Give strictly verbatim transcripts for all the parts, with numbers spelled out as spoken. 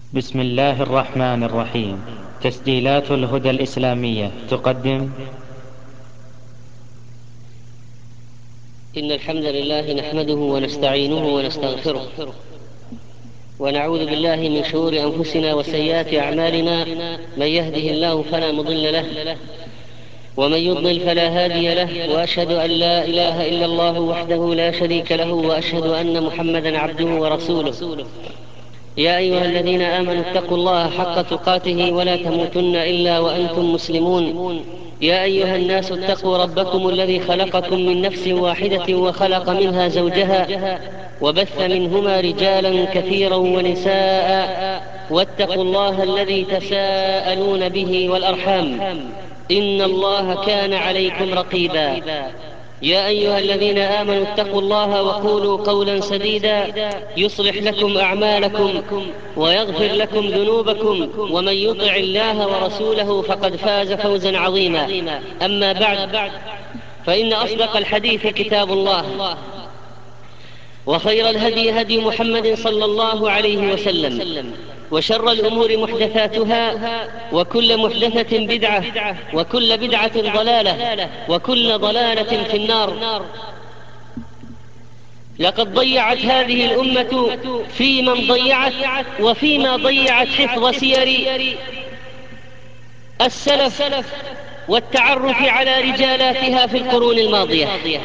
بسم الله الرحمن الرحيم. تسجيلات الهدى الإسلامية تقدم. إن الحمد لله نحمده ونستعينه ونستغفره، ونعوذ بالله من شرور أنفسنا وسيئات أعمالنا. من يهده الله فلا مضل له، ومن يضلل فلا هادي له، وأشهد أن لا إله إلا الله وحده لا شريك له، وأشهد أن محمدا عبده ورسوله. يا أيها الذين آمنوا اتقوا الله حق تقاته ولا تموتن إلا وأنتم مسلمون. يا أيها الناس اتقوا ربكم الذي خلقكم من نفس واحدة وخلق منها زوجها، وبث منهما رجالا كثيرا ونساء، واتقوا الله الذي تساءلون به والأرحام، إن الله كان عليكم رقيبا. يا أيها الذين آمنوا اتقوا الله وقولوا قولا سديدا يصلح لكم أعمالكم ويغفر لكم ذنوبكم، ومن يطع الله ورسوله فقد فاز فوزا عظيما. أما بعد، فإن أصدق الحديث كتاب الله، وخير الهدي هدي محمد صلى الله عليه وسلم، وشر الأمور محدثاتها، وكل محدثة بدعة، وكل بدعة ضلالة، وكل ضلالة في النار. لقد ضيعت هذه الأمة في من ضيعت، وفيما ضيعت حفظ سير السلف والتعرف على رجالاتها في القرون الماضية.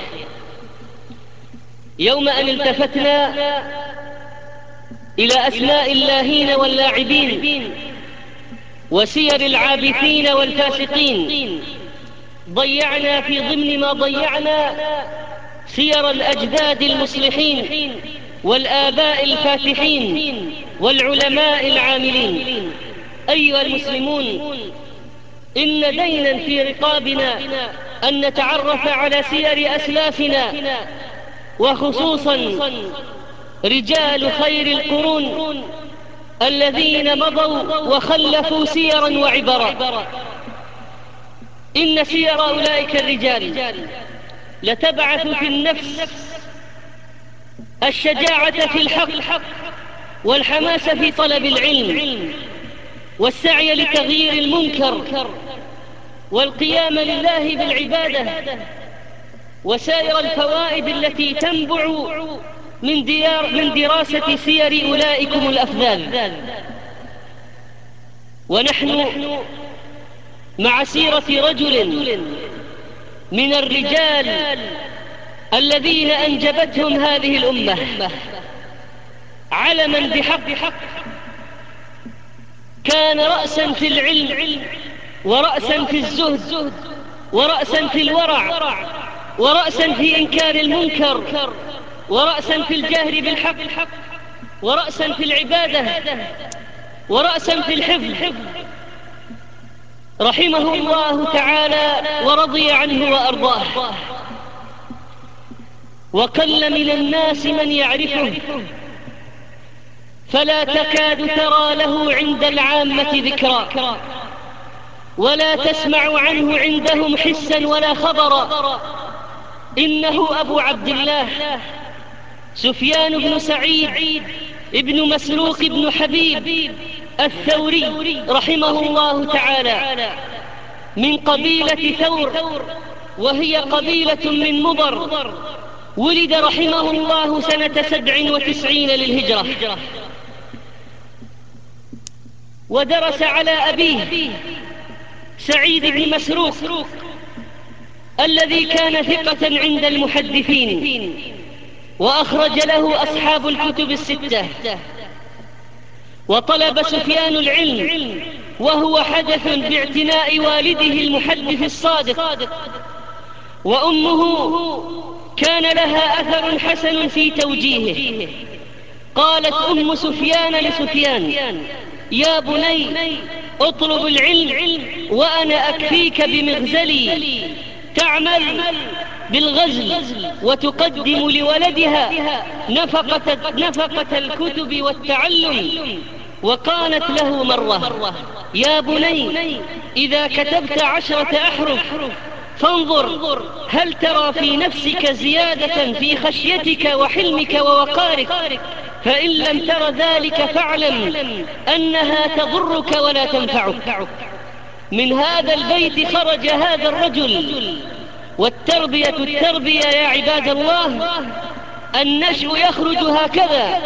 يوم أن التفتنا إلى أسماء اللاهين واللاعبين وسير العابثين والفاسقين، ضيعنا في ضمن ما ضيعنا سير الأجداد المصلحين والآباء الفاتحين والعلماء العاملين. أيها المسلمون، إن دينا في رقابنا أن نتعرف على سير أسلافنا، وخصوصا رجال خير القرون الذين مضوا وخلفوا سيرا وعبرا. إن سير أولئك الرجال لتبعث في النفس الشجاعة في الحق، والحماس في طلب العلم، والسعي لتغيير المنكر، والقيام لله بالعبادة، وسائر الفوائد التي تنبع من, ديار من دراسة سير أولئكم الأفذاذ. ونحن مع سيرة رجل من الرجال الذين أنجبتهم هذه الأمة، علما بحق، كان رأسا في العلم، ورأسا في الزهد، ورأسا في الورع، ورأسا في إنكار المنكر، ورأسا في الجهر بالحق، ورأسا في العبادة، ورأسا في الحفظ. رحمه الله تعالى ورضي عنه وأرضاه. وقل من الناس من يعرفه، فلا تكاد ترى له عند العامة ذكرا، ولا تسمع عنه عندهم حسا ولا خبرا. إنه أبو عبد الله سفيان بن سعيد ابن مسروق بن حبيب الثوري رحمه الله تعالى، من قبيلة ثور، وهي قبيلة من مضر. ولد رحمه الله سنة سبع وتسعين للهجرة، ودرس على أبيه سعيد بن مسروق الذي كان ثقة عند المحدثين، وأخرج له أصحاب الكتب الستة. وطلب سفيان العلم وهو حدث باعتناء والده المحدث الصادق، وأمه كان لها أثر حسن في توجيهه. قالت أم سفيان لسفيان: يا بني، اطلب العلم وأنا أكفيك بمغزلي. تعمل بالغزل وتقدم لولدها نفقة, نفقة الكتب والتعلم. وقالت له مرة: يا بني، إذا كتبت عشرة أحرف فانظر هل ترى في نفسك زيادة في خشيتك وحلمك ووقارك، فإن لم تر ذلك فاعلم أنها تضرك ولا تنفعك. من هذا البيت خرج هذا الرجل، والتربية التربية يا عباد الله. النشء يخرج هكذا.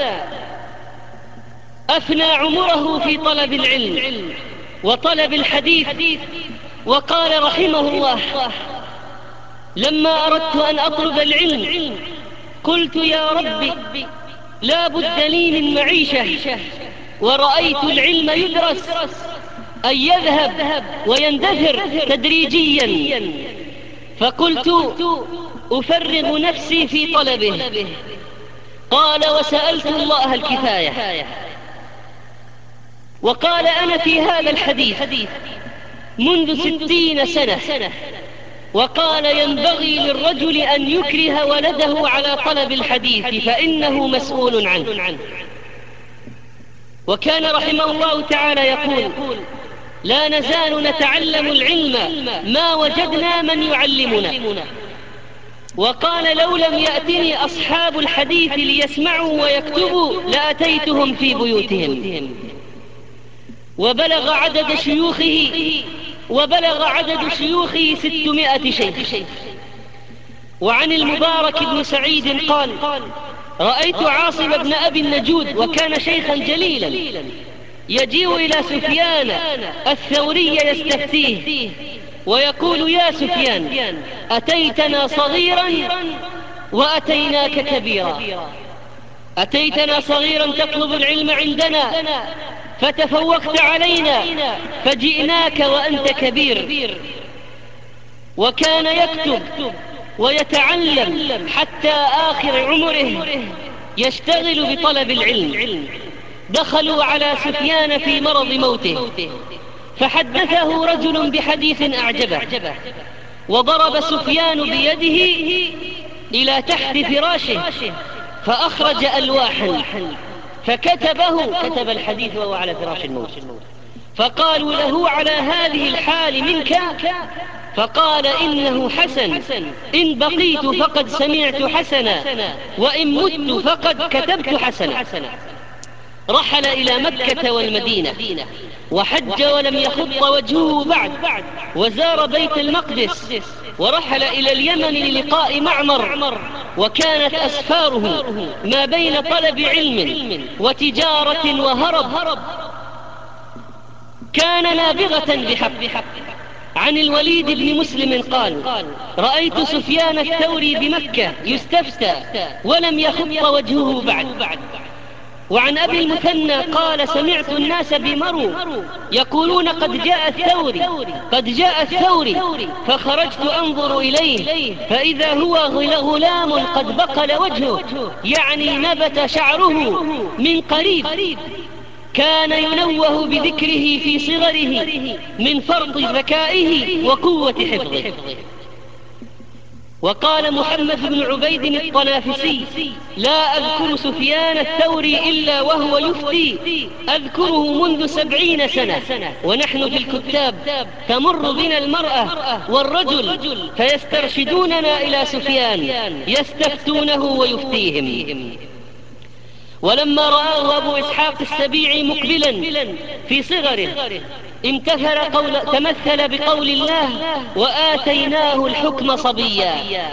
أفنى عمره في طلب العلم وطلب الحديث، وقال رحمه الله: لما أردت أن أطلب العلم قلت يا ربي لا بد لي من معيشة، ورأيت العلم يدرس أي يذهب ويندثر تدريجيا، فقلت أفرغ نفسي في طلبه. قال: وسألت الله الكفاية. وقال: أنا في هذا الحديث منذ ستين سنة. وقال: ينبغي للرجل أن يكره ولده على طلب الحديث فإنه مسؤول عنه. وكان رحمه الله تعالى يقول: لا نزال نتعلم العلم ما وجدنا من يعلمنا. وقال: لو لم يأتني أصحاب الحديث ليسمعوا ويكتبوا لأتيتهم في بيوتهم. وبلغ عدد شيوخه وبلغ عدد شيوخه ستمائة شيخ. وعن المبارك بن سعيد قال: رأيت عاصم بن أبي النجود، وكان شيخا جليلا، يجيء إلى سفيان الثوري يستفتيه ويقول: يا سفيان، أتيتنا صغيرا وأتيناك كبيرا. أتيتنا صغيرا تطلب العلم عندنا فتفوقت علينا، فجئناك وأنت كبير. وكان يكتب ويتعلم حتى آخر عمره يشتغل بطلب العلم. دخلوا على سفيان في مرض موته، فحدثه رجل بحديث أعجبه، وضرب سفيان بيده إلى تحت فراشه فأخرج ألواحا فكتبه، كتب الحديث وهو على فراش الموت. فقالوا له: على هذه الحال منك؟ فقال: إنه حسن، إن بقيت فقد سمعت حسنا، وإن مت فقد كتبت حسنا. رحل إلى مكة والمدينة وحج ولم يخط وجهه بعد، وزار بيت المقدس، ورحل إلى اليمن للقاء معمر. وكانت أسفاره ما بين طلب علم وتجارة وهرب. كان نابغة بحق. عن الوليد بن مسلم قال: رأيت سفيان الثوري بمكة يستفتى ولم يخط وجهه بعد. وعن أبي المثنى قال: سمعت الناس بمرو يقولون: قد جاء الثوري، قد جاء الثوري. فخرجت أنظر إليه فإذا هو غلام قد بقل وجهه، يعني نبت شعره من قريب. كان ينوه بذكره في صغره من فرط ذكائه وقوة حفظه. وقال محمد بن عبيد الطنافسي: لا أذكر سفيان الثوري إلا وهو يفتي، أذكره منذ سبعين سنة، ونحن في الكتاب تمر بنا المرأة والرجل فيسترشدوننا إلى سفيان يستفتونه ويفتيهم. ولما رآه أبو إسحاق السبيعي مقبلا في صغره امتثل قول تمثل بقول الله: وآتيناه الحكم صبيا.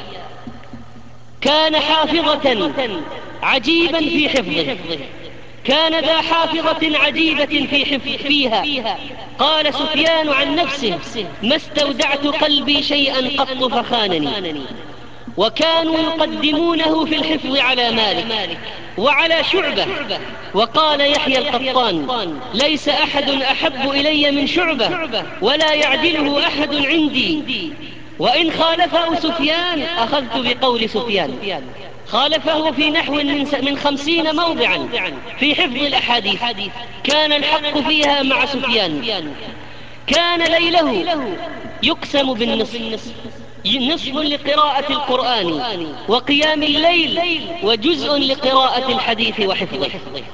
كان حافظة عجيبا في حفظه، كان ذا حافظة عجيبة في حفظ فيها. قال سفيان عن نفسه: ما استودعت قلبي شيئا قط فخانني. وكانوا يقدمونه في الحفظ على مالك وعلى شعبة. وقال يحيى القطان: ليس أحد أحب إلي من شعبة، ولا يعدله أحد عندي. وإن خالفه سفيان أخذت بقول سفيان. خالفه في نحو من خمسين موضعا في حفظ الأحاديث، كان الحق فيها مع سفيان. كان ليله يقسم بالنصف، نصف لقراءة القرآن وقيام الليل، وجزء لقراءة الحديث وحفظه.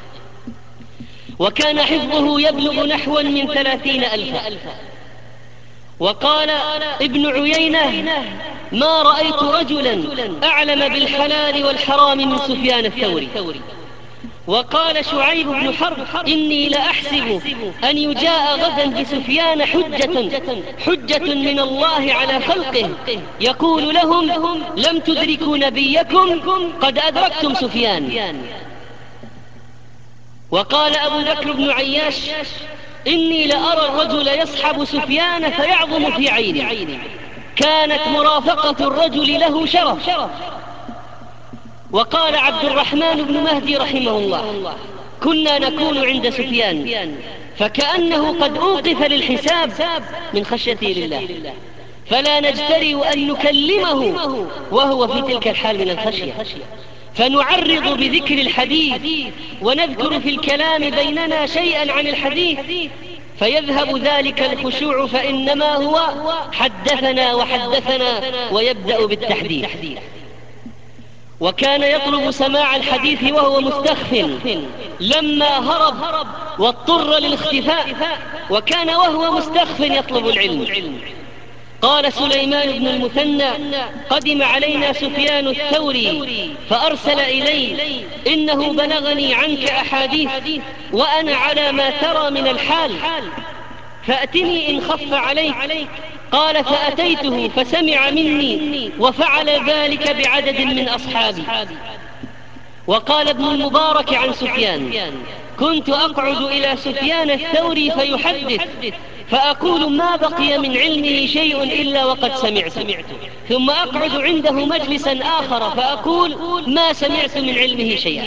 وكان حفظه يبلغ نحو من ثلاثين ألفا. وقال ابن عيينة: ما رأيت رجلا أعلم بالحلال والحرام من سفيان الثوري. وقال شعيب بن حرب: إني لأحسب أن يجاء غدا بسفيان حجة حجة من الله على خلقه يقول لهم: لم تدركوا نبيكم، قد أدركتم سفيان. وقال أبو بكر بن عياش: إني لأرى الرجل يصحب سفيان فيعظم في عيني، كانت مرافقة الرجل له شرف. وقال عبد الرحمن بن مهدي رحمه الله: كنا نكون عند سفيان فكأنه قد أوقف للحساب من خشيته لله، فلا نجترئ أن نكلمه وهو في تلك الحال من الخشية، فنعرض بذكر الحديث ونذكر في الكلام بيننا شيئا عن الحديث، فيذهب ذلك الخشوع، فإنما هو حدثنا وحدثنا ويبدأ بالتحديث. وكان يطلب سماع الحديث وهو مستخف لما هرب واضطر للاختفاء، وكان وهو مستخف يطلب العلم. قال سليمان بن المثنى: قدم علينا سفيان الثوري فأرسل إلي: إنه بلغني عنك أحاديث وأنا على ما ترى من الحال، فأتني إن خف عليك. قال: فأتيته فسمع مني وفعل ذلك بعدد من أصحابي. وقال ابن المبارك عن سفيان: كنت أقعد إلى سفيان الثوري فيحدث فأقول: ما بقي من علمه شيء إلا وقد سمعته، ثم أقعد عنده مجلسا آخر فأقول: ما سمعت من علمه شيئا.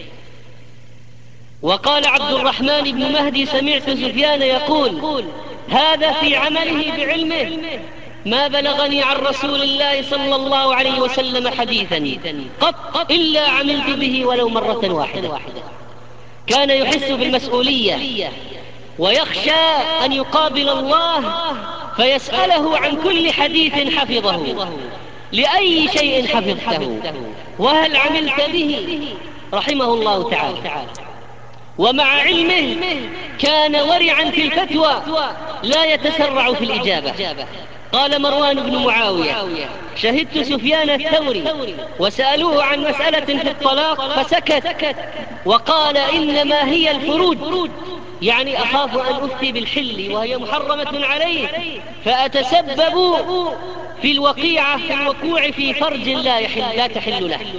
وقال عبد الرحمن بن مهدي: سمعت سفيان يقول: هذا في عمله بعلمه، ما بلغني عن رسول الله صلى الله عليه وسلم حديثا قط إلا عملت به ولو مرة واحدة. كان يحس بالمسؤولية ويخشى أن يقابل الله فيسأله عن كل حديث حفظه: لأي شيء حفظته وهل عملت به؟ رحمه الله تعالى. ومع علمه كان ورعا في الفتوى لا يتسرع في الإجابة. قال مروان بن معاوية: شهدت سفيان الثوري وسألوه عن مسألة في الطلاق فسكت وقال: إنما هي الفروج، يعني أخاف أن أفتي بالحل وهي محرمة عليه فأتسبب في الوقيعة في الوقوع في فرج لا, يحل لا تحل له.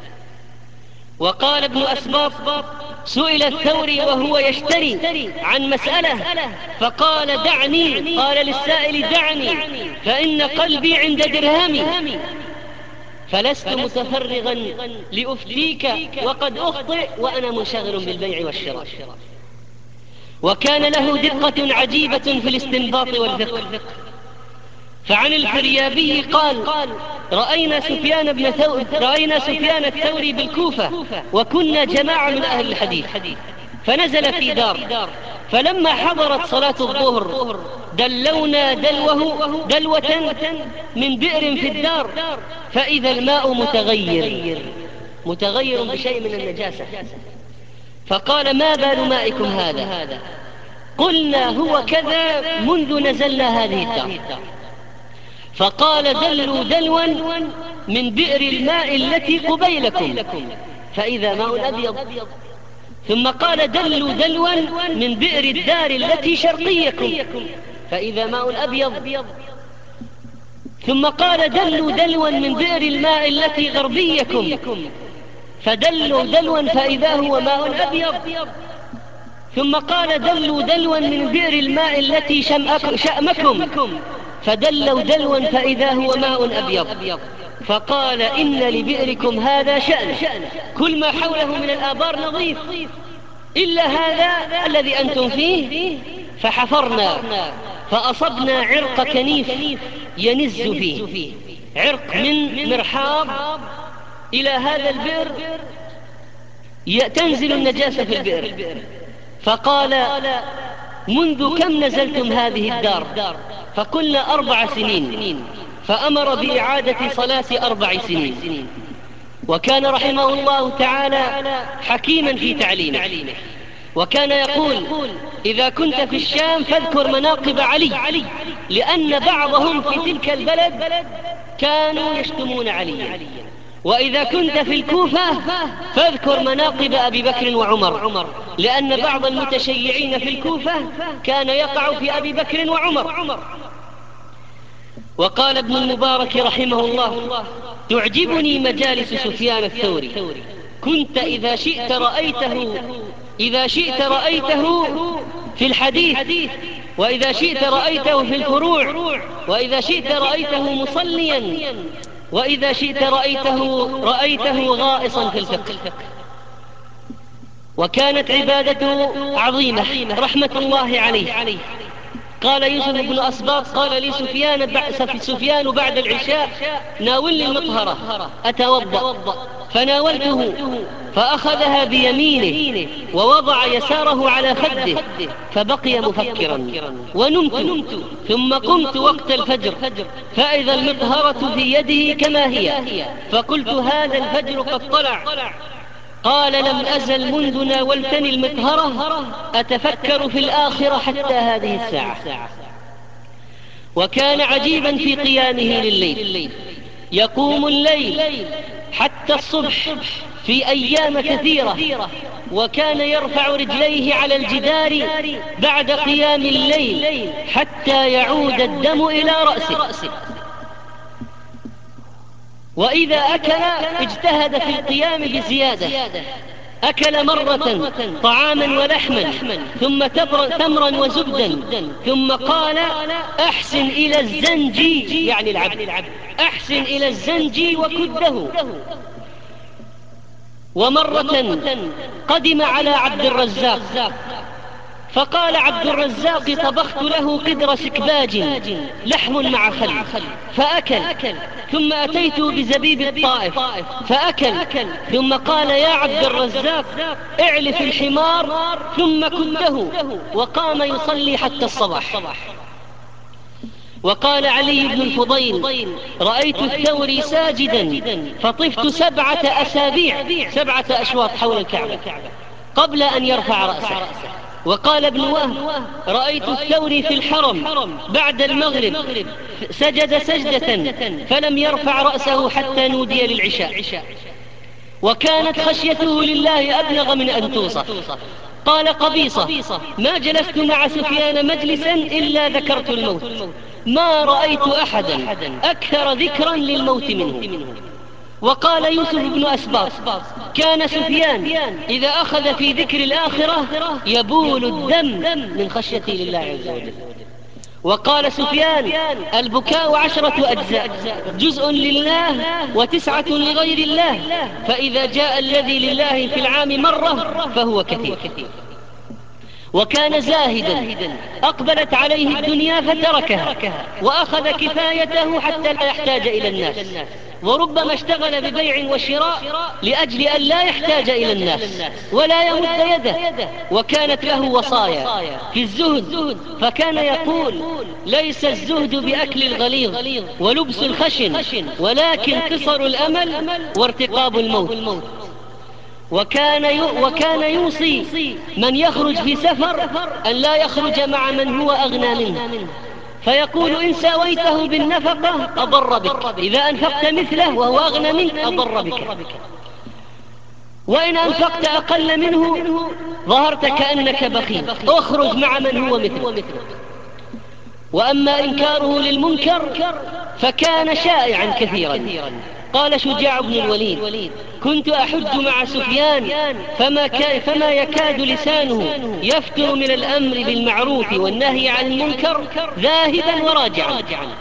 وقال ابن أسباط: سئل الثوري وهو يشتري عن مسألة فقال: دعني. قال للسائل: دعني فإن قلبي عند درهمي، فلست متفرغا لأفتيك وقد أخطئ وأنا منشغل بالبيع والشراء. وكان له دقة عجيبة في الاستنباط والفقه. فعن الفريابي قال: رأينا سفيان, بن ثو... رأينا سفيان الثوري بالكوفة وكنا جماعة من أهل الحديث، فنزل في دار، فلما حضرت صلاة الظهر دلونا دلوه دلوة من بئر في الدار، فإذا الماء متغير متغير بشيء من النجاسة، فقال: ما بال مائكم هذا؟ قلنا: هو كذا منذ نزلنا هذه الدار. فقال: دلوا دلوا من بئر الماء التي قبيلكم، فإذا ماء أبيض. ثم قال: دلوا دلوا من بئر الدار التي شرقيكم، فإذا ماء أبيض. ثم قال: دلوا دلوا من بئر الماء التي غربيكم، فدلوا دلوا فإذا هو ماء أبيض. ثم قال: دلوا دلوا من بئر الماء التي شأمكم، فدلوا دلوا فإذا هو ماء أبيض. فقال: إن لبئركم هذا شأن، كل ما حوله من الآبار نظيف إلا هذا الذي أنتم فيه. فحفرنا فأصبنا عرق كنيف ينز فيه، عرق من مرحاض إلى هذا البئر تنزل النجاسة في البئر. فقال: منذ كم نزلتم هذه الدار؟ فقلنا: أربع سنين. فأمر بإعادة صلاة أربع سنين. وكان رحمه الله تعالى حكيما في تعليمه، وكان يقول: إذا كنت في الشام فاذكر مناقب علي، لأن بعضهم في تلك البلد كانوا يشتمون عليا، وإذا كنت في الكوفة فاذكر مناقب أبي بكر وعمر، لأن بعض المتشيعين في الكوفة كان يقع في أبي بكر وعمر. وقال ابن المبارك رحمه الله: تعجبني مجالس سفيان الثوري، كنت إذا شئت رأيته إذا شئت رأيته في الحديث، وإذا شئت رأيته في الفروع، وإذا شئت رأيته مصليا، وإذا شئت رأيته رأيته غائصا في الفقه. وكانت عبادته عظيمة رحمة الله عليه. قال يوسف بن أسباط: قال لي سفيان سفيان بعد العشاء: ناولني المطهرة أتوضأ، فناولته فأخذها بيمينه ووضع يساره على خده، فبقي مفكرا ونمت، ثم قمت وقت الفجر فإذا المطهرة في يده كما هي، فقلت: هذا الفجر قد طلع. قال: لم أزل منذ ناولتني المطهرة أتفكر في الآخرة حتى هذه الساعة. وكان عجيبا في قيامه لليل، يقوم الليل حتى الصبح في أيام كثيرة، وكان يرفع رجليه على الجدار بعد قيام الليل حتى يعود الدم إلى رأسه. وإذا أكل اجتهد في القيام بزيادة، أكل مرة طعاما ولحما، ثم تمرا وزبدا، ثم قال: أحسن إلى الزنجي، يعني العبد، أحسن إلى الزنجي وكده. ومرة قدم على عبد الرزاق فقال عبد الرزاق: طبخت له قدر سكباج لحم مع خل، فأكل. ثم أتيت بزبيب الطائف فأكل. ثم قال: يا عبد الرزاق، اعلف الحمار ثم كده، وقام يصلي حتى الصباح. وقال علي بن الفضيل: رأيت الثوري ساجدا فطفت سبعة أسابيع سبعة أشواط حول الكعبة قبل أن يرفع رأسه. وقال ابن وهب: رأيت الثوري في الحرم بعد المغرب سجد سجدة فلم يرفع رأسه حتى نودي للعشاء، وكانت خشيته لله أبلغ من أن توصف. قال قبيصة: ما جلست مع سفيان مجلسا إلا ذكرت الموت، ما رأيت أحدا أكثر ذكرا للموت منه. وقال يوسف بن أسباط: كان سفيان إذا أخذ في ذكر الآخرة يبول الدم من خشيته لله عز وجل. وقال سفيان: البكاء عشرة أجزاء، جزء لله وتسعة لغير الله، فإذا جاء الذي لله في العام مرة فهو كثير. وكان زاهدا، أقبلت عليه الدنيا فتركها وأخذ كفايته حتى لا يحتاج إلى الناس، وربما اشتغل ببيع وشراء لأجل أن لا يحتاج إلى الناس ولا يمد يده. وكانت له وصايا في الزهد، فكان يقول: ليس الزهد بأكل الغليظ ولبس الخشن، ولكن قصر الأمل وارتقاب الموت. وكان وكان يوصي من يخرج في سفر أن لا يخرج مع من هو أغنى منه، فيقول: إن ساويته بالنفقة أضر بك، إذا أنفقت مثله وهو أغنى منك أضر بك، وإن أنفقت أقل منه ظهرت كأنك بخيل، اخرج مع من هو مثله. وأما إنكاره للمنكر فكان شائعا كثيرا. قال شجاع بن الوليد: كنت أحج مع سفيان فما, فما يكاد لسانه يفتر من الأمر بالمعروف والنهي عن المنكر ذاهبا وراجعا.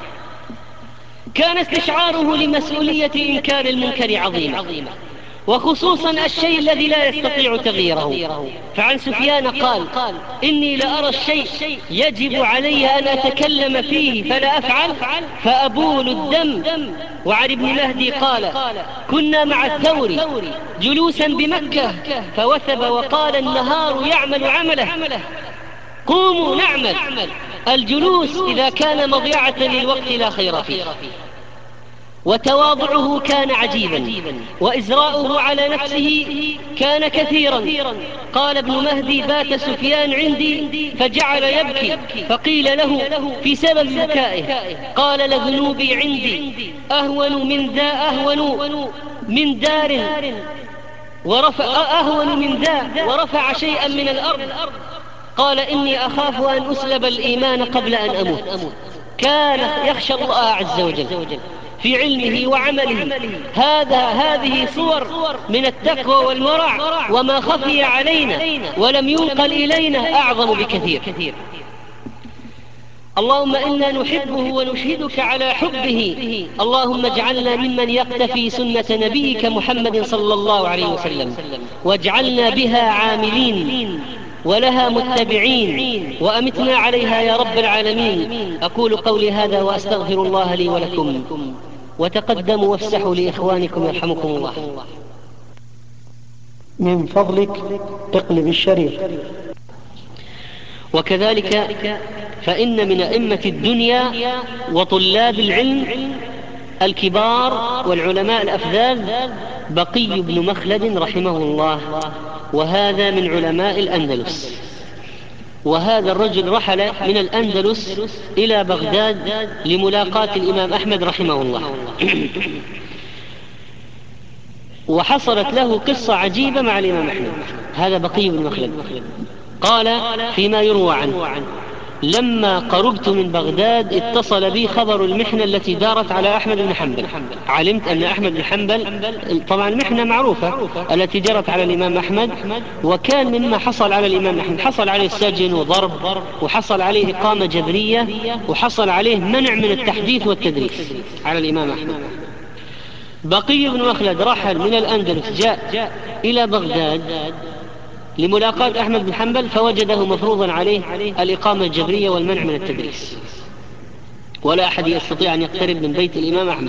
كان استشعاره لمسؤولية إنكار المنكر عظيمة، وخصوصا الشيء الذي لا يستطيع تغييره. فعن سفيان قال: إني لأرى الشيء يجب علي أن أتكلم فيه فلا أفعل فأبول الدم. وعن ابن مهدي قال: كنا مع الثوري جلوسا بمكة فوثب وقال: النهار يعمل عمله، قوموا نعمل. الجلوس إذا كان مضيعة للوقت لا خير فيه. وتواضعه كان عجيبا، وإزراؤه على نفسه كان كثيرا. قال ابن مهدي: بات سفيان عندي فجعل يبكي، فقيل له: في سبب بكائه؟ قال: لذنوبي عندي أهون من ذا أهون من دار ورفع أهون من ذا ورفع شيئا من الأرض، قال إني أخاف أن أسلب الإيمان قبل أن أموت. كان يخشى الله عز وجل في علمه وعمله. هذا هذه صور من التقوى والورع، وما خفي علينا ولم ينقل إلينا أعظم بكثير. اللهم إنا نحبه ونشهدك على حبه. اللهم اجعلنا ممن يقتفي سنة نبيك محمد صلى الله عليه وسلم، واجعلنا بها عاملين ولها متبعين، وأمتنا عليها يا رب العالمين. أقول قولي هذا وأستغفر الله لي ولكم، وتقدموا وافسحوا لإخوانكم يرحمكم الله. من فضلك اقلب الشريط. وكذلك فإن من أئمة الدنيا وطلاب العلم الكبار والعلماء الأفذاذ بقي بن مخلد رحمه الله، وهذا من علماء الأندلس. وهذا الرجل رحل من الأندلس إلى بغداد لملاقاة الإمام أحمد رحمه الله. وحصلت له قصة عجيبة مع الإمام أحمد. هذا بقي بن مخلد قال فيما يروى عنه: لما قربت من بغداد اتصل بي خبر المحنة التي دارت على أحمد بن حنبل. علمت أن أحمد بن حنبل، طبعا المحنة معروفة التي جرت على الإمام أحمد، وكان مما حصل على الإمام أحمد حصل عليه السجن وضرب، وحصل عليه إقامة جبرية، وحصل عليه منع من التحديث والتدريس على الإمام أحمد. بقي بن مخلد رحل من الأندلس جاء إلى بغداد لملاقاة أحمد بن حنبل، فوجده مفروضا عليه الإقامة الجبرية والمنع من التدريس، ولا أحد يستطيع أن يقترب من بيت الإمام أحمد.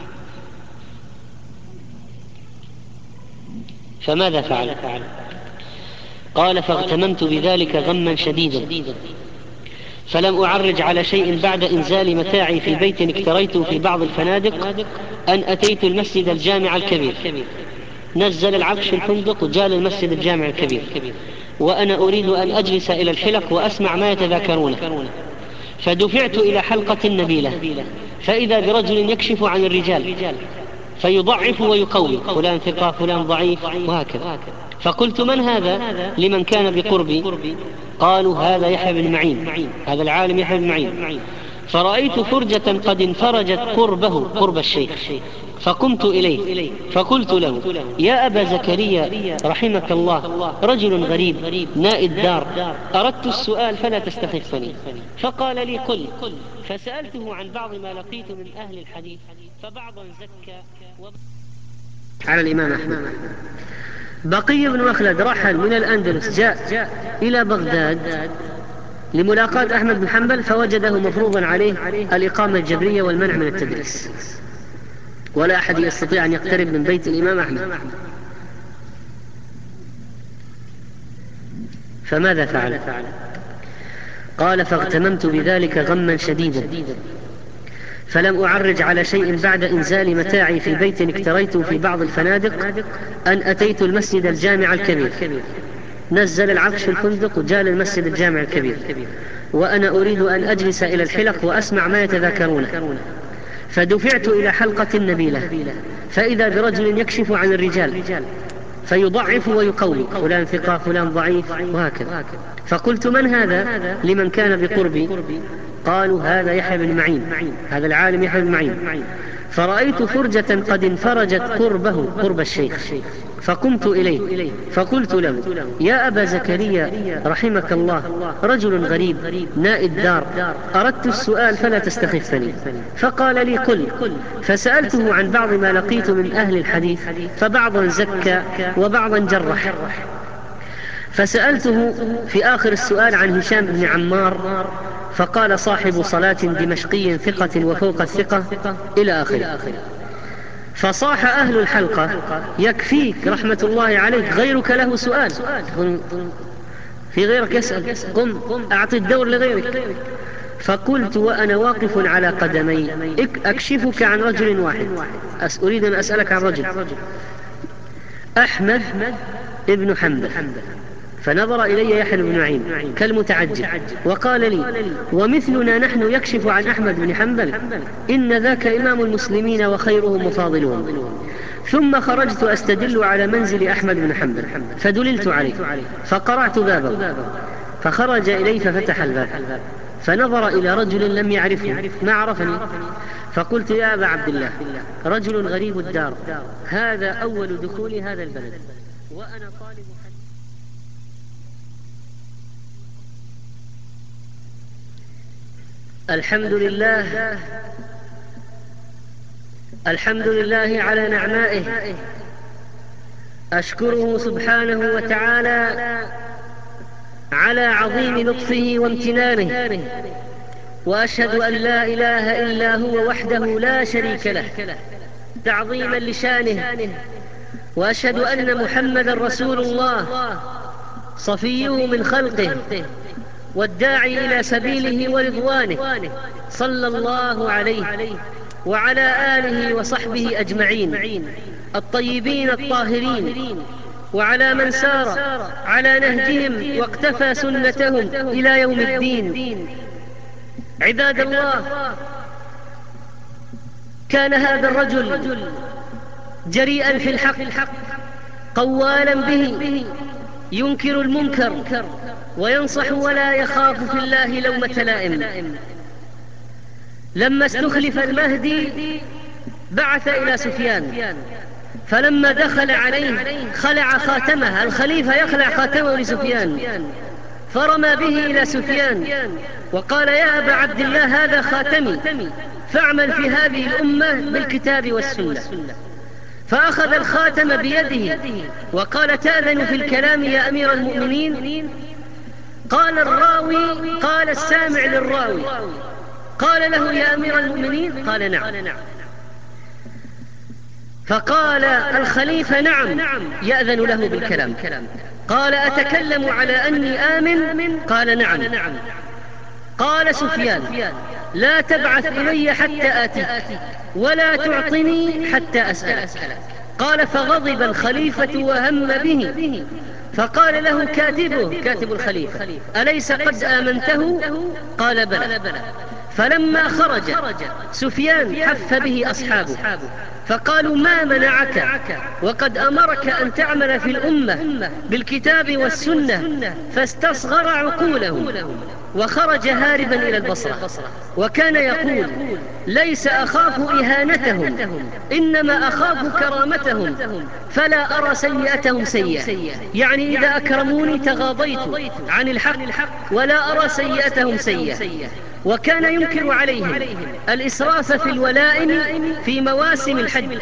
فماذا فعل؟ قال: فاغتممت بذلك غما شديدا، فلم أعرج على شيء بعد إنزال متاعي في بيت اكتريته في بعض الفنادق أن أتيت المسجد الجامع الكبير. نزل العفش الفندق وجاء للمسجد الجامع الكبير، وأنا أريد أن أجلس إلى الحلق وأسمع ما يتذاكرونه. فدفعت إلى حلقة نبيلة، فإذا برجل يكشف عن الرجال فيضعف ويقوي، فلان ثقة فلان ضعيف وهكذا. فقلت: من هذا؟ لمن كان بقربي. قالوا: هذا يحيى بن معين، هذا العالم يحيى بن معين. فرأيت فرجة قد انفرجت قربه قرب الشيخ، فقمت إليه فقلت له: يا أبا زكريا رحمك الله، رجل غريب نائي الدار، أردت السؤال فلا تستخفني. فقال لي: قل. فسألته عن بعض ما لقيت من أهل الحديث، فبعضا زكى على الإمام أحمد. بقي بن مخلد رحل من الأندلس جاء إلى بغداد لملاقاة أحمد بن حنبل، فوجده مفروضا عليه الإقامة الجبرية والمنع من التدريس، ولا أحد يستطيع أن يقترب من بيت الإمام أحمد. فماذا فعل؟ قال: فاغتممت بذلك غما شديدا، فلم أعرج على شيء بعد إنزال متاعي في بيت اكتريته في بعض الفنادق أن أتيت المسجد الجامع الكبير. نزل العفش الفندق وجاء للمسجد الجامع الكبير، وأنا أريد أن أجلس إلى الحلق وأسمع ما يتذاكرونه. فدفعت إلى حلقة نبيلة، فإذا برجل يكشف عن الرجال فيضعف ويقوي، فلان ثقة فلان ضعيف وهكذا. فقلت: من هذا؟ لمن كان بقربي. قالوا: هذا يحيى بن معين، هذا العالم يحيى بن معين. فرأيت فرجة قد انفرجت قربه قرب الشيخ، فقمت إليه فقلت له: يا أبا زكريا رحمك الله، رجل غريب نائي الدار، أردت السؤال فلا تستخفني. فقال لي: قل. فسألته عن بعض ما لقيت من أهل الحديث، فبعضا زكى وبعضا جرح. فسألته في آخر السؤال عن هشام بن عمار، فقال: صاحب صلاة دمشقي ثقة وفوق الثقة إلى آخره. فصاح أهل الحلقة: يكفيك رحمة الله عليك، غيرك له سؤال، في غيرك يسأل، قم أعطي الدور لغيرك. فقلت وأنا واقف على قدمي: أكشفك عن رجل واحد، أريد أن أسألك عن رجل، أحمد ابن حنبل. فنظر إلي يحيى بن معين كالمتعجب وقال لي: ومثلنا نحن يكشف عن أحمد بن حنبل؟ إن ذاك إمام المسلمين وخيرهم وفاضلهم. ثم خرجت أستدل على منزل أحمد بن حنبل فدللت عليه فقرعت بابه، فخرج إلي ففتح الباب، فنظر إلى رجل لم يعرفه ما عرفني، فقلت يا أبا عبد الله رجل غريب الدار، هذا أول دخول هذا البلد وأنا طالب حديث. الحمد لله الحمد لله على نعمائه، أشكره سبحانه وتعالى على عظيم لطفه وامتنانه، وأشهد أن لا إله إلا هو وحده لا شريك له تعظيما لشانه، وأشهد أن محمدا رسول الله صفيه من خلقه والداعي إلى سبيله ورضوانه، صلى الله عليه وعلى آله وصحبه أجمعين الطيبين الطاهرين، وعلى من سار على نهجهم واقتفى سنتهم إلى يوم الدين. عباد الله، كان هذا الرجل جريئا في الحق قوالا به، ينكر المنكر وينصح ولا يخاف في الله لومة لائم. لما استخلف المهدي بعث إلى سفيان، فلما دخل عليه خلع خاتمه، الخليفة يخلع خاتمه لسفيان، فرمى به إلى سفيان وقال يا أبا عبد الله هذا خاتمي، فاعمل في هذه الأمة بالكتاب والسنة. فأخذ الخاتم بيده وقال تأذن في الكلام يا أمير المؤمنين؟ قال الراوي قال السامع للراوي قال له يا أمير المؤمنين؟ قال نعم. فقال الخليفة نعم يأذن له بالكلام. قال أتكلم على أني آمن؟ قال نعم. قال سفيان لا تبعث إلي حتى آتيك ولا تعطني حتى أسألك. قال فغضب الخليفة وهم به، فقال له كاتبه كاتب الخليفة أليس قد آمنته؟ قال بلى. فلما خرج سفيان حف به أصحابه فقالوا ما منعك وقد أمرك أن تعمل في الأمة بالكتاب والسنة؟ فاستصغر عقولهم وخرج هاربا إلى البصرة، وكان يقول ليس أخاف إهانتهم إنما أخاف كرامتهم، فلا أرى سيئتهم سيئة، يعني إذا أكرموني تغاضيت عن الحق ولا أرى سيئتهم سيئة. وكان ينكر عليهم الإسراف في الولائم في مواسم الحج.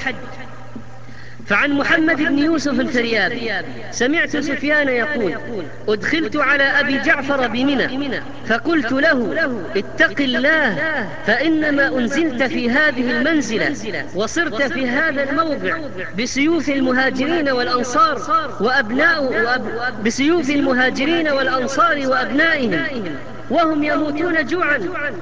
فعن محمد بن يوسف الفريابي سمعت سفيان يقول أدخلت على أبي جعفر بمنى فقلت له اتق الله، فإنما أنزلت في هذه المنزلة وصرت في هذا الموضع بسيوف المهاجرين والأنصار وأبناء وأب... بسيوف المهاجرين والأنصار وأبنائهم وهم يموتون جوعا.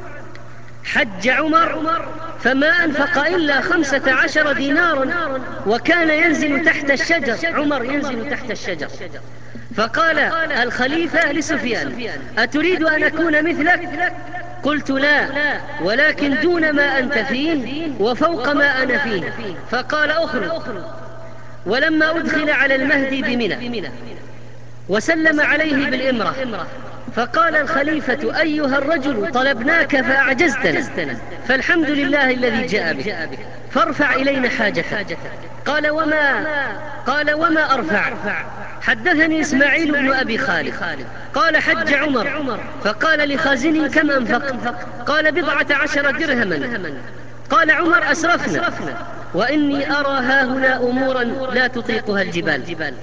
حج عمر فما أنفق إلا خمسة عشر دينارا، وكان ينزل تحت الشجر، عمر ينزل تحت الشجر. فقال الخليفة لسفيان أتريد أن أكون مثلك؟ قلت لا، ولكن دون ما أنت فيه وفوق ما أنا فيه. فقال أخرج. ولما أدخل على المهدي بمنى وسلم عليه بالإمرة فقال الخليفة أيها الرجل طلبناك فأعجزتنا، فالحمد لله الذي جاء بك، فارفع إلينا حاجتك. قال وما قال وما أرفع؟ حدثني إسماعيل بن أبي خالد قال حج عمر فقال لخازني كم أنفق؟ قال بضعة عشر درهما. قال عمر أسرفنا وإني أرى هاهنا أمورا لا تطيقها الجبال.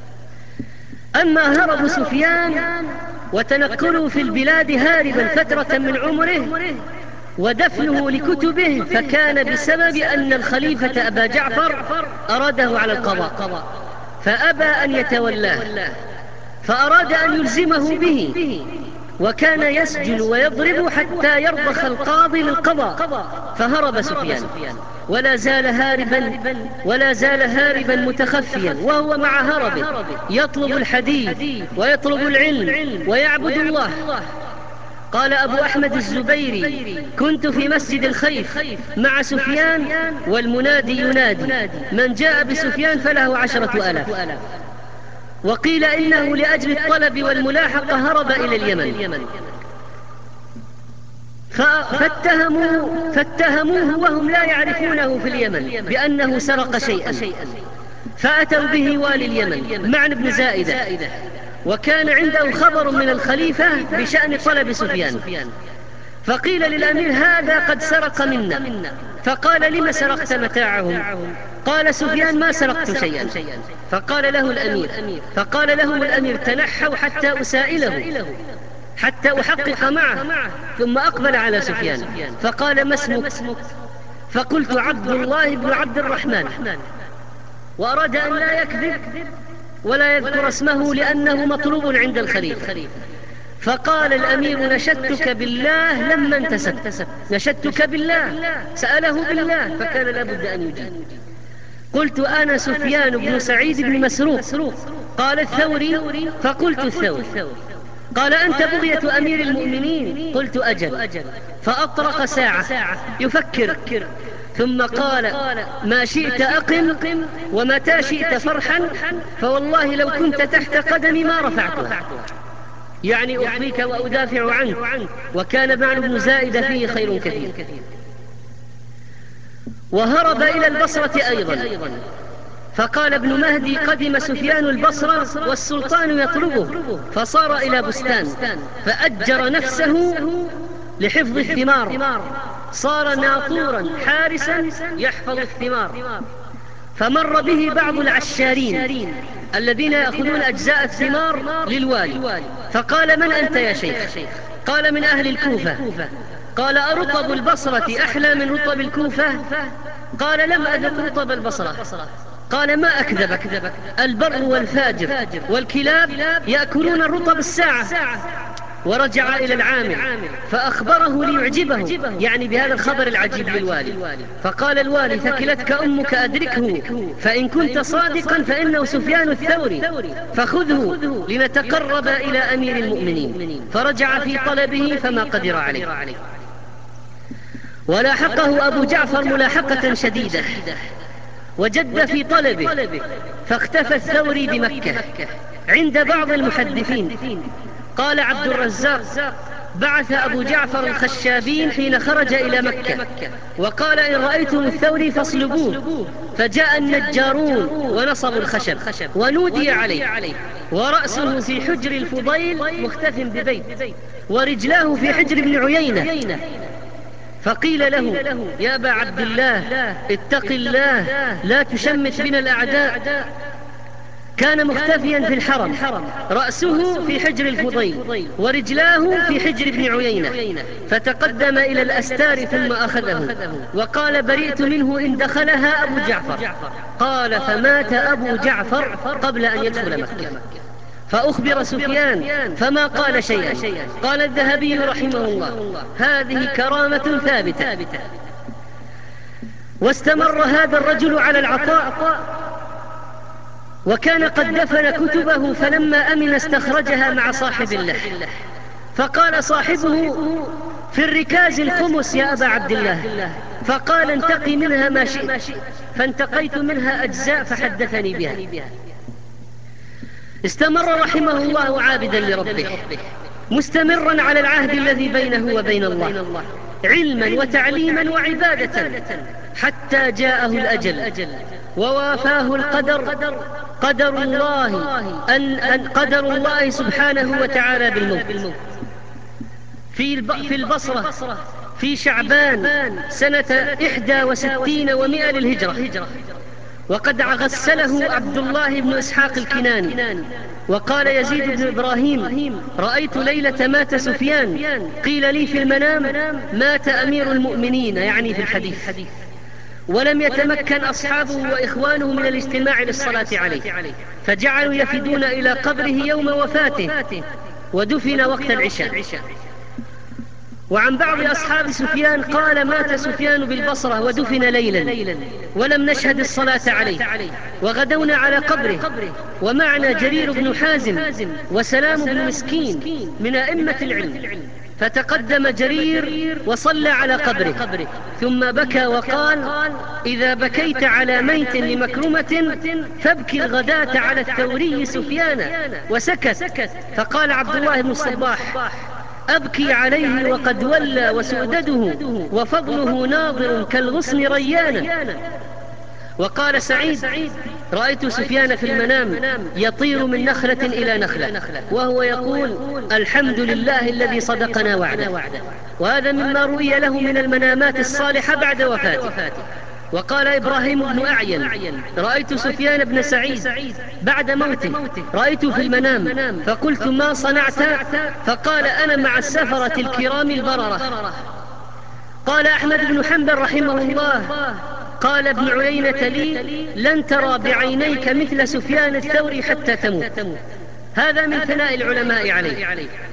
أما هرب سفيان وتنقله في البلاد هاربا فترة من عمره ودفنه لكتبه فكان بسبب أن الخليفة أبا جعفر أراده على القضاء فأبى أن يتولاه، فأراد أن يلزمه به، وكان يسجن ويضرب حتى يرضخ القاضي للقضاء، فهرب سفيان ولا زال هاربا ولا زال هاربا متخفيا، وهو مع هربه يطلب الحديث ويطلب العلم ويعبد الله. قال أبو أحمد الزبيري: كنت في مسجد الخيف مع سفيان والمنادي ينادي: من جاء بسفيان فله عشرة آلاف. وقيل إنه لأجل الطلب والملاحقة هرب إلى اليمن، فاتهموا فاتهموه وهم لا يعرفونه في اليمن بأنه سرق شيئا، فأتوا به والي اليمن معن بن زائدة، وكان عنده خبر من الخليفة بشأن طلب سفيان. فقيل للأمير: هذا قد سرق منا. فقال: لم سرقت متاعهم؟ قال: سفيان ما سرقت شيئا. فقال له الأمير فقال لهم الأمير: تنحوا حتى أسائله، حتى أحقق معه. ثم أقبل على سفيان فقال: ما اسمك؟ فقلت: عبد الله بن عبد الرحمن. وأراد أن لا يكذب ولا يذكر اسمه لأنه مطلوب عند الخليفة. فقال الأمير: نشدتك بالله لما انتسبت. نشدتك بالله، سأله بالله، فكان لابد أن يجيب. قلت: أنا سفيان بن سعيد بن مسروق. قال: الثوري. فقلت: الثوري. قال: أنت بغية أمير المؤمنين؟ قلت: أجل. فأطرق ساعة يفكر، ثم قال: ما شئت أقم، ومتى شئت فرحا، فوالله لو كنت تحت قدمي ما رفعتها. يعني أخفيك وأدافع عنك. وكان معن بن زائدة فيه خير كثير. وهرب إلى البصرة أيضا، فقال ابن مهدي: قدم سفيان البصرة والسلطان يطلبه، فصار إلى بستان فأجر نفسه لحفظ الثمار، صار ناطورا حارسا يحفظ الثمار. فمر به بعض العشارين الذين يأخذون أجزاء الثمار للوالي، فقال: من أنت يا شيخ؟ قال: من أهل الكوفة. قال: أرطب البصرة أحلى من رطب الكوفة؟ قال: لم أذق رطب البصرة. قال: ما أكذبك، البر والفاجر والكلاب يأكلون الرطب الساعة. ورجع إلى العامل فأخبره ليعجبه، يعني بهذا الخبر العجيب للوالي. فقال الوالي: ثكلتك أمك أدركه، فإن كنت صادقا فإنه سفيان الثوري، فخذه لنتقرب إلى أمير المؤمنين. فرجع في طلبه فما قدر عليه. ولاحقه أبو جعفر ملاحقة شديدة وجد في طلبه، فاختفى الثوري بمكة. عند بعض المحدثين قال عبد الرزاق: بعث أبو جعفر الخشابين حين خرج إلى مكة وقال: إن رأيتم الثوري فاصلبوه. فجاء النجارون ونصبوا الخشب ونودي عليه، ورأسه في حجر الفضيل مختف ببيت، ورجلاه في حجر ابن عيينة. فقيل له: يا أبا عبد الله، اتق الله، لا تشمت بنا الأعداء. كان مختفيا في الحرم، رأسه في حجر الفضيل ورجلاه في حجر ابن عيينة. فتقدم إلى الأستار ثم أخذه وقال: برئت منه إن دخلها أبو جعفر. قال: فمات أبو جعفر قبل أن يدخل مكة. فأخبر سفيان فما قال شيئا. قال الذهبي رحمه الله: هذه كرامة ثابتة. واستمر هذا الرجل على العطاء، وكان قد دفن كتبه، فلما أمن استخرجها مع صاحب له. فقال صاحبه: في الركاز الخمس يا أبا عبد الله. فقال: انتقي منها ما شئت. فانتقيت منها أجزاء فحدثني بها. استمر رحمه الله عابدا لربه، مستمرا على العهد الذي بينه وبين الله، علما وتعليما وعبادة، حتى جاءه الأجل ووافاه القدر، قدر الله أن, أن قدر الله سبحانه وتعالى بالموت في في البصرة في شعبان سنة إحدى وستين ومئة للهجرة. وقد غسله عبد الله بن إسحاق الكناني. وقال يزيد بن إبراهيم: رأيت ليلة مات سفيان، قيل لي في المنام: مات أمير المؤمنين، يعني في الحديث، ولم يتمكن أصحابه وإخوانه من الاجتماع للصلاة عليه، فجعلوا يفدون إلى قبره يوم وفاته، ودفن وقت العشاء. وعن بعض أصحاب سفيان قال: مات سفيان بالبصرة ودفن ليلا ولم نشهد الصلاة عليه، وغدونا على قبره. ومعنا جرير بن حازم وسلام بن مسكين من أئمة العلم. فتقدم جرير وصلى على قبره، ثم بكى وقال: إذا بكيت على ميت لمكرمة فابكي الغداة على الثوري سفيان. وسكت. فقال عبد الله بن الصباح: أبكي عليه وقد ولى وسؤدده وفضله ناظر كالغصن ريانا. وقال سعيد: رأيت سفيان في المنام يطير من نخلة إلى نخلة وهو يقول: الحمد لله الذي صدقنا وعده. وهذا مما رؤي له من المنامات الصالحة بعد وفاته. وقال إبراهيم بن أعين: رأيت سفيان بن سعيد بعد موته، رأيته في المنام فقلت: ما صنعت؟ فقال: أنا مع السفرة الكرام البررة. قال أحمد بن حنبل رحمه الله: قال ابن عيينة لي: لن ترى بعينيك مثل سفيان الثوري حتى تموت. هذا من ثناء العلماء عليه.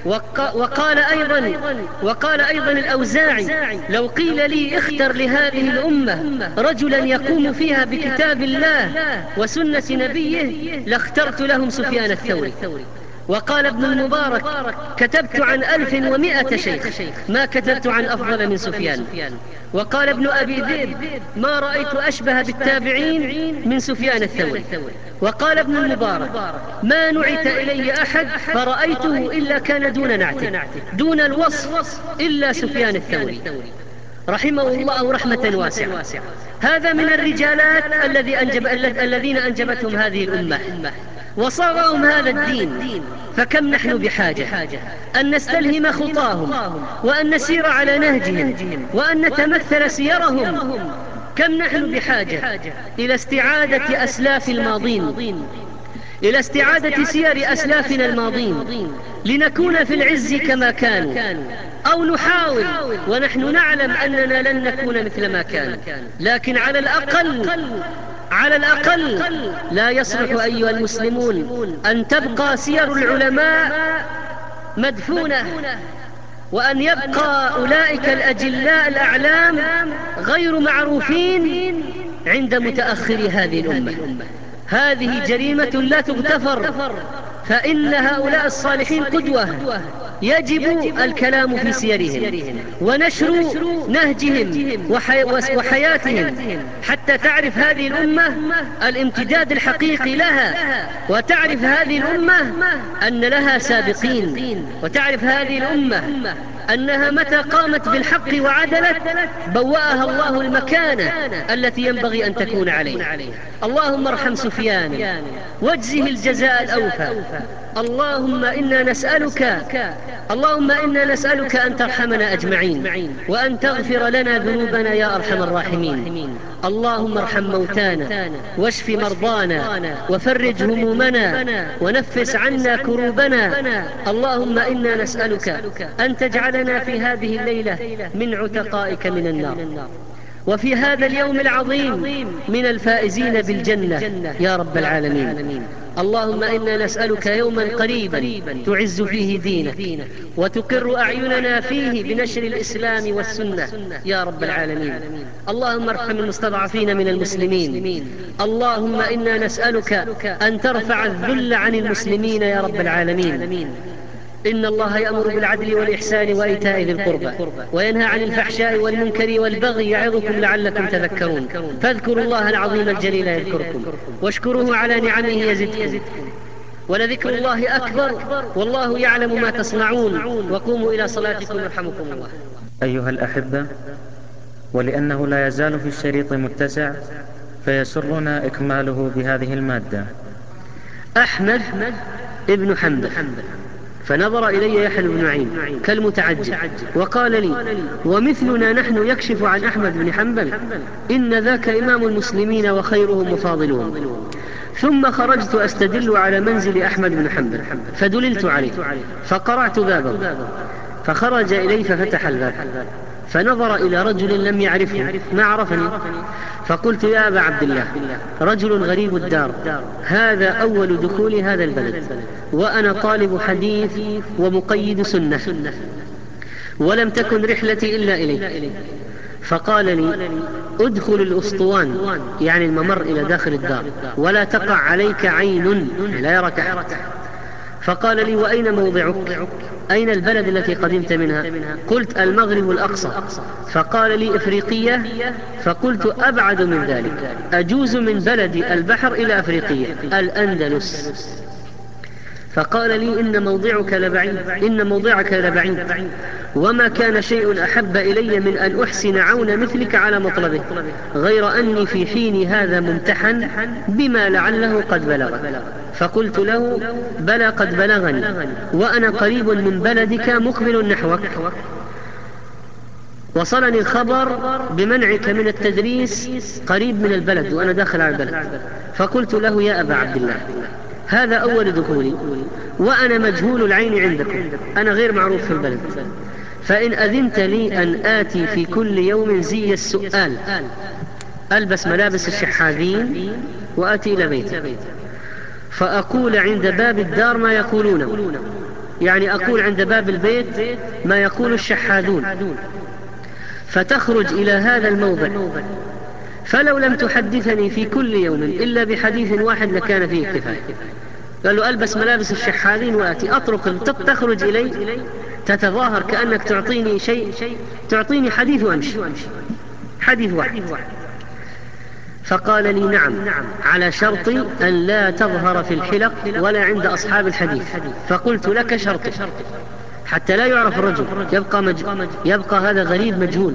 وقال أيضا وقال أيضا الأوزاعي: لو قيل لي اختر لهذه الأمة رجلا يقوم فيها بكتاب الله وسنة نبيه لاخترت لهم سفيان الثوري. وقال ابن المبارك: كتبت عن ألف ومائة شيخ ما كتبت عن أفضل من سفيان. وقال ابن أبي ذئب: ما رأيت أشبه بالتابعين من سفيان الثوري. وقال ابن المبارك: ما نعت إلي أحد فرأيته إلا كان دون نعته، دون الوصف إلا سفيان الثوري رحمه الله رحمة واسعة. هذا من الرجالات الذي أنجب الذين أنجبتهم هذه الأمة وصارهم هذا الدين. فكم نحن بحاجة أن نستلهم خطاهم وأن نسير على نهجهم وأن نتمثل سيرهم. كم نحن بحاجة إلى استعادة أسلاف الماضين، إلى استعادة سير أسلافنا الماضين، لنكون في العز كما كانوا، أو نحاول ونحن نعلم أننا لن نكون مثل ما كانوا، لكن على الأقل على الأقل لا يصلح أيها المسلمون أن تبقى سير العلماء مدفونة، وأن يبقى أولئك الأجلاء الأعلام غير معروفين عند متأخر هذه الأمة. هذه جريمة لا تغتفر، فإن هؤلاء الصالحين قدوة، يجب الكلام في سيرهم ونشر نهجهم وحياتهم حتى تعرف هذه الأمة الامتداد الحقيقي لها، وتعرف هذه الأمة أن لها سابقين، وتعرف هذه الأمة أنها متى قامت بالحق وعدلت بوأها الله المكانة التي ينبغي أن تكون عليه. اللهم ارحم سفيان واجزه الجزاء الأوفى. اللهم إنا نسألك اللهم إنا نسألك أن ترحمنا أجمعين وأن تغفر لنا ذنوبنا يا أرحم الراحمين. اللهم ارحم موتانا واشف مرضانا وفرج همومنا ونفس عنا كروبنا. اللهم إنا نسألك أن تجعلنا في هذه الليلة من عتقائك من النار، وفي هذا اليوم العظيم من الفائزين بالجنة يا رب العالمين. اللهم إنا نسألك يوما قريبا تعز فيه دينك وتقر أعيننا فيه بنشر الإسلام والسنة يا رب العالمين. اللهم ارحم المستضعفين من المسلمين. اللهم إنا نسألك أن ترفع الذل عن المسلمين يا رب العالمين. إن الله يأمر بالعدل والإحسان وإيتاء ذي القربى وينهى عن الفحشاء والمنكر والبغي يعظكم لعلكم تذكرون. فاذكروا الله العظيم الجليل يذكركم واشكروه على نعمه يزدكم، ولذكر الله أكبر والله يعلم ما تصنعون. وقوموا إلى صلاتكم يرحمكم الله. أيها الأحبة، ولأنه لا يزال في الشريط متسع فيسرنا إكماله بهذه المادة. أحمد ابن حنبل. فنظر إلي يحيى بن معين كالمتعجب وقال لي: ومثلنا نحن يكشف عن أحمد بن حنبل؟ إن ذاك إمام المسلمين وخيرهم وفاضلهم. ثم خرجت أستدل على منزل أحمد بن حنبل فدللت عليه فقرعت بابه، فخرج إلي ففتح الباب فنظر إلى رجل لم يعرفه ما عرفني، فقلت: يا أبا عبد الله، رجل غريب الدار، هذا أول دخول هذا البلد، وأنا طالب حديث ومقيد سنة، ولم تكن رحلتي إلا إليك. فقال لي: ادخل الأسطوان، يعني الممر إلى داخل الدار، ولا تقع عليك عين لا يراك أحد. فقال لي: وأين موضعك؟ أين البلد التي قدمت منها؟ قلت المغرب الأقصى. فقال لي إفريقية؟ فقلت أبعد من ذلك، أجوز من بلدي البحر إلى أفريقية، الأندلس. فقال لي إن موضعك لبعيد، إن موضعك لبعيد، وما كان شيء أحب إلي من أن أحسن عون مثلك على مطلبه، غير أني في حين هذا ممتحن بما لعله قد بلغ. فقلت له بلى قد بلغني، وأنا قريب من بلدك مقبل نحوك، وصلني الخبر بمنعك من التدريس قريب من البلد وأنا داخل على البلد. فقلت له يا أبا عبد الله، هذا أول دخولي وأنا مجهول العين عندكم، أنا غير معروف في البلد، فإن أذنت لي أن آتي في كل يوم زي السؤال، ألبس ملابس الشحاذين وآتي إلى بيتي، فأقول عند باب الدار ما يقولونه، يعني أقول عند باب البيت ما يقول الشحاذون، فتخرج إلى هذا الموضع، فلو لم تحدثني في كل يوم إلا بحديث واحد لكان فيه كفاية. قال له ألبس ملابس الشحاذين وآتي، أطرق تخرج إلي تتظاهر كأنك تعطيني شيء، تعطيني حديث وأمشي، حديث واحد. فقال لي نعم، على شرط أن لا تظهر في الحلق ولا عند أصحاب الحديث. فقلت لك شرط حتى لا يعرف الرجل، يبقى, مج... يبقى هذا غريب مجهول.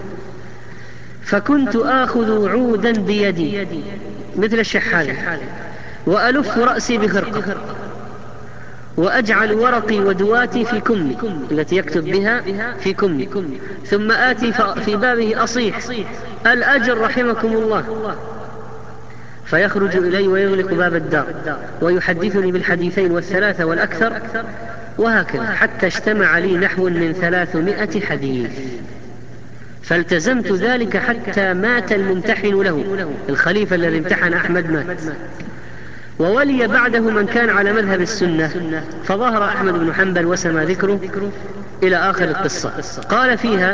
فكنت آخذ عودا بيدي مثل الشحاذ، وألف رأسي بخرقة، وأجعل ورقي ودواتي في كمي التي يكتب بها في كمي، ثم آتي في بابه أصيح الأجر رحمكم الله، فيخرج إلي ويغلق باب الدار ويحدثني بالحديثين والثلاثة والأكثر، وهكذا حتى اجتمع لي نحو من ثلاثمائة حديث. فالتزمت ذلك حتى مات الممتحن له، الخليفة الذي امتحن أحمد مات، وولي بعده من كان على مذهب السنة، فظهر أحمد بن حنبل وسمى ذكره إلى آخر القصة. قال فيها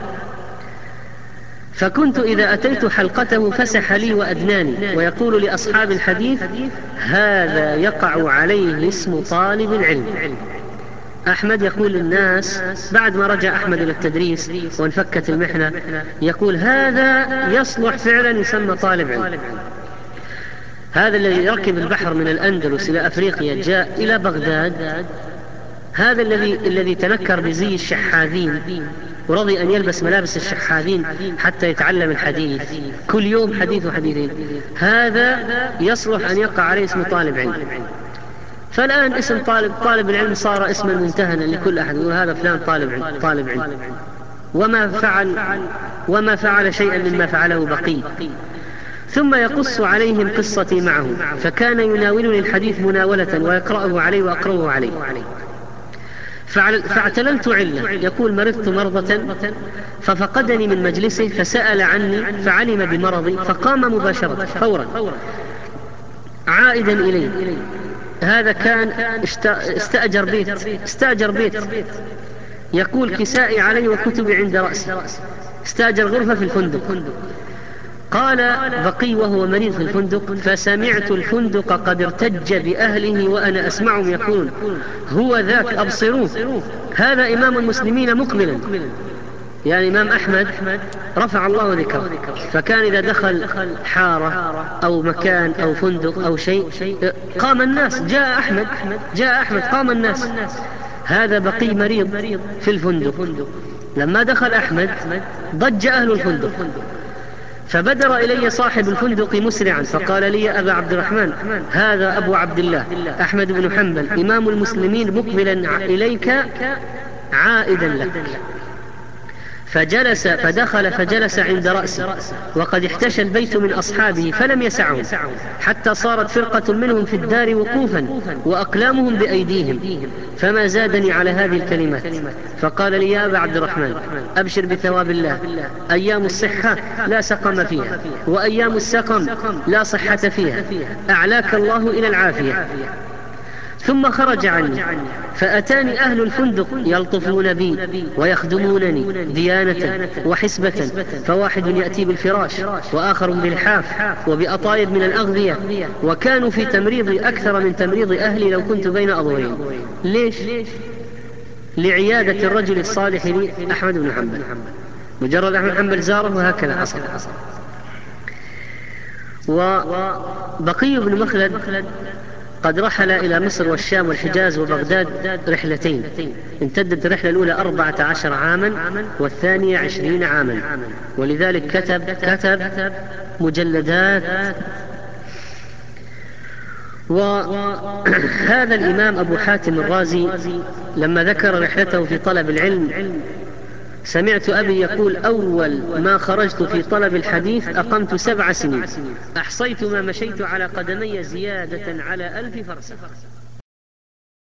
فكنت إذا أتيت حلقته فسح لي وأدناني، ويقول لأصحاب الحديث هذا يقع عليه اسم طالب العلم. أحمد يقول للناس بعد ما رجع أحمد إلى التدريس وانفكت المحنة، يقول هذا يصلح فعلا يسمى طالب علم. هذا الذي ركب البحر من الأندلس إلى أفريقيا جاء إلى بغداد، هذا الذي الذي تنكر بزي الشحاذين ورضي أن يلبس ملابس الشحاذين حتى يتعلم الحديث كل يوم حديث وحديثين، هذا يصلح أن يقع عليه اسم طالب علم. فالآن اسم طالب طالب العلم صار اسما ممتهنا لكل أحد، وهذا فلان طالب علم طالب علم، وما فعل وما فعل شيئا مما فعله بقي. ثم يقص عليهم قصتي معه، فكان يناولني الحديث مناولة ويقرأه علي وأقرأه عليه. فاعتللت علة، يقول مرضت مرضة ففقدني من مجلسه فسأل عني فعلم بمرضي فقام مباشرة فورا عائدا إلي. هذا كان استأجر بيت استأجر بيت يقول كسائي علي وكتبي عند رأسي، استأجر غرفة في الفندق. قال بقي وهو مريض في الفندق فسمعت الفندق قد ارتج بأهله وأنا أسمعهم يقولون هو ذاك أبصروه، هذا إمام المسلمين مقبلا، يعني إمام أحمد رفع الله ذكره. فكان إذا دخل حارة أو مكان أو فندق أو شيء قام الناس، جاء أحمد جاء أحمد قام الناس. هذا بقي مريض في الفندق، لما دخل أحمد ضج أهل الفندق، فبدر إلي صاحب الفندق مسرعا فقال لي يا أبا عبد الرحمن هذا أبو عبد الله أحمد بن حنبل إمام المسلمين مقبلا إليك عائدا لك. فجلس فدخل فجلس عند رأسي، وقد احتشى البيت من أصحابه فلم يسعهم، حتى صارت فرقة منهم في الدار وقوفا وأقلامهم بأيديهم، فما زادني على هذه الكلمات. فقال لي يا أبا عبد الرحمن أبشر بثواب الله، أيام الصحة لا سقم فيها، وأيام السقم لا صحة فيها، أعلاك الله إلى العافية. ثم خرج عني فأتاني أهل الفندق يلطفون بي ويخدمونني ديانة وحسبة، فواحد يأتي بالفراش وآخر بالحاف وبأطايب من الأغذية، وكانوا في تمريض أكثر من تمريض أهلي لو كنت بين أظهرهم. ليش؟ لعيادة الرجل الصالح لأحمد بن حنبل، مجرد أحمد بن حنبل زاره وهكذا حصل. وبقي بن مخلد قد رحل إلى مصر والشام والحجاز وبغداد رحلتين، امتدت الرحلة الأولى أربعة عشر عاما والثانية عشرين عاما، ولذلك كتب كتب مجلدات. وهذا الإمام أبو حاتم الرازي لما ذكر رحلته في طلب العلم سمعت أبي يقول: أول ما خرجت في طلب الحديث أقمت سبع سنين، أحصيت ما مشيت على قدمي زيادة على ألف فرسخ.